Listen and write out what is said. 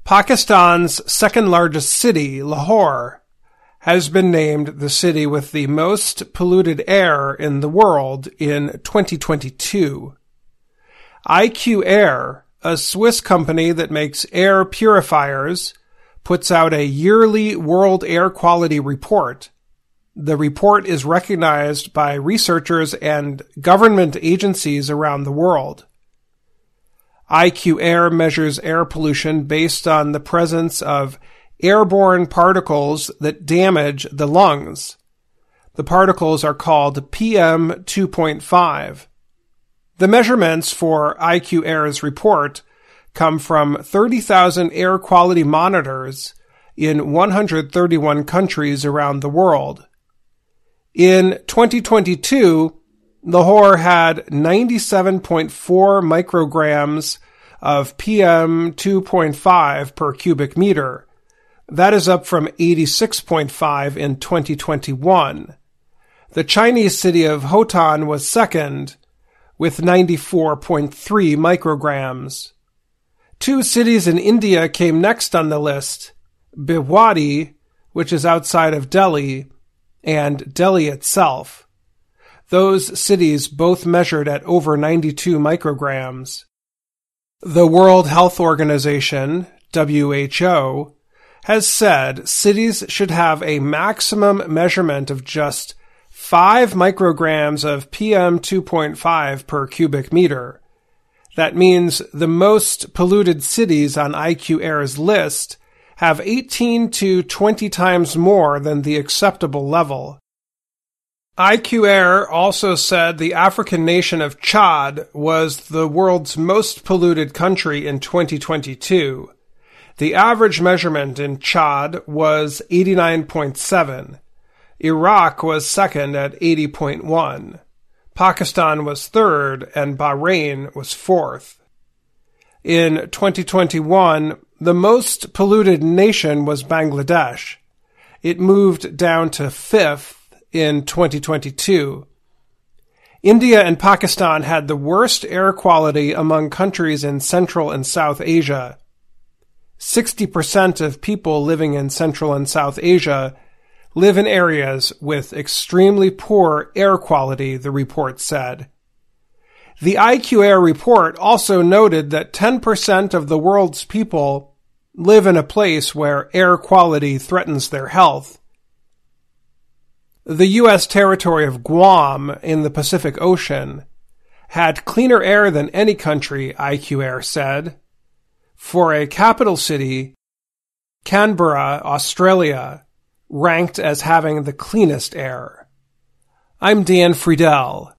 Pakistan's second-largest city, Lahore, has been named the city with the most polluted air in the world in 2022. IQ Air, a Swiss company that makes air purifiers, puts out a yearly world air quality report. The report is recognized by researchers and government agencies around the world. IQ Air measures air pollution based on the presence of airborne particles that damage the lungs. The particles are called PM 2.5. The measurements for IQ Air's report come from 30,000 air quality monitors in 131 countries around the world. In 2022, Lahore had 97.4 micrograms of PM 2.5 per cubic meter. That is up from 86.5 in 2021. The Chinese city of Hotan was second, with 94.3 micrograms. Two cities in India came next on the list, Bhiwadi, which is outside of Delhi, and Delhi itself. Those cities both measured at over 92 micrograms. The World Health Organization, WHO, has said cities should have a maximum measurement of just 5 micrograms of PM 2.5 per cubic meter. That means the most polluted cities on IQ Air's list have 18 to 20 times more than the acceptable level. IQ Air also said the African nation of Chad was the world's most polluted country in 2022. The average measurement in Chad was 89.7. Iraq was second at 80.1. Pakistan was third, and Bahrain was fourth. In 2021, the most polluted nation was Bangladesh. It moved down to fifth in 2022. India and Pakistan had the worst air quality among countries in Central and South Asia. 60% of people living in Central and South Asia live in areas with extremely poor air quality, the report said. The IQ Air report also noted that 10% of the world's people live in a place where air quality threatens their health. The U.S. territory of Guam in the Pacific Ocean had cleaner air than any country, IQ Air said. For a capital city, Canberra, Australia, ranked as having the cleanest air. I'm Dan Friedel.